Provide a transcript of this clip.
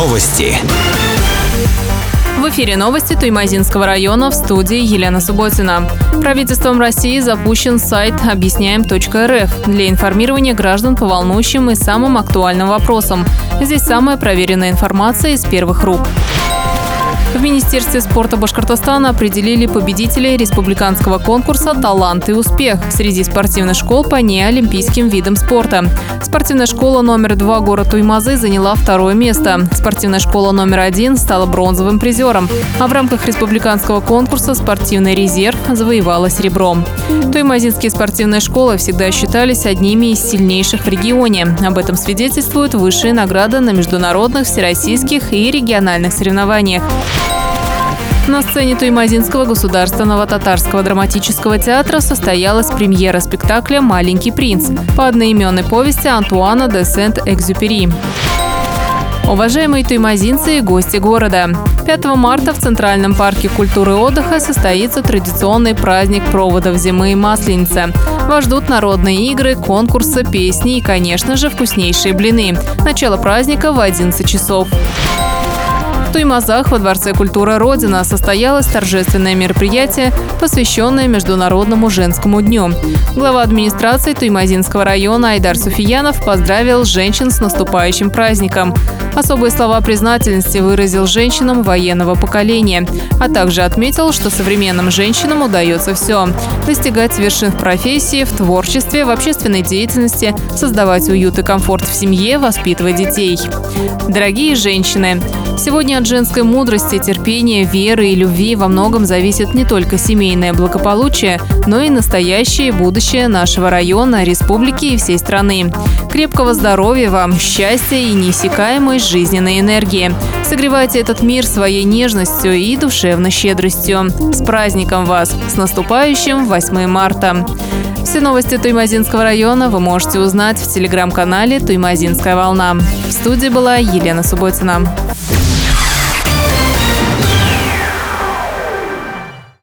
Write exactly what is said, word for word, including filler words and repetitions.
Новости. В эфире новости Туймазинского района, в студии Елена Субботина. Правительством России запущен сайт объясняем точка эр эф для информирования граждан по волнующим и самым актуальным вопросам. Здесь самая проверенная информация из первых рук. В Министерстве спорта Башкортостана определили победителей республиканского конкурса «Талант и успех» среди спортивных школ по неолимпийским видам спорта. Спортивная школа номер два город Туймазы заняла второе место. Спортивная школа номер один стала бронзовым призером. А в рамках республиканского конкурса «Спортивный резерв» завоевала серебро. Туймазинские спортивные школы всегда считались одними из сильнейших в регионе. Об этом свидетельствуют высшие награды на международных, всероссийских и региональных соревнованиях. На сцене Туймазинского государственного татарского драматического театра состоялась премьера спектакля «Маленький принц» по одноименной повести Антуана де Сент-Экзюпери. Уважаемые туймазинцы и гости города! пятого марта в Центральном парке культуры и отдыха состоится традиционный праздник проводов зимы и Масленица. Вас ждут народные игры, конкурсы, песни и, конечно же, вкуснейшие блины. Начало праздника в одиннадцать часов. В Туймазах во Дворце культуры «Родина» состоялось торжественное мероприятие, посвященное Международному женскому дню. Глава администрации Туймазинского района Айдар Суфиянов поздравил женщин с наступающим праздником. Особые слова признательности выразил женщинам военного поколения, а также отметил, что современным женщинам удается все – достигать вершин в профессии, в творчестве, в общественной деятельности, создавать уют и комфорт в семье, воспитывать детей. Дорогие женщины! Сегодня от женской мудрости, терпения, веры и любви во многом зависит не только семейное благополучие, но и настоящее и будущее нашего района, республики и всей страны. Крепкого здоровья вам, счастья и неиссякаемой жизненной энергии. Согревайте этот мир своей нежностью и душевной щедростью. С праздником вас! С наступающим восьмым марта! Все новости Туймазинского района вы можете узнать в телеграм-канале «Туймазинская волна». В студии была Елена Субботина.